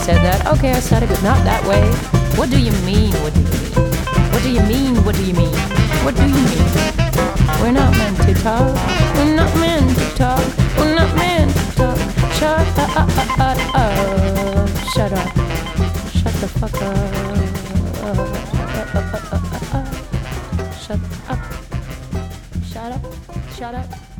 said that. Okay, I said it, but not that way. What do you mean? What do you mean? What do you mean? What do you mean? What do you mean? We're not meant to talk. We're not meant to talk. We're not meant to talk. Shut up. Shut up. Shut the fuck up. Shut up. Shut up. Shut up.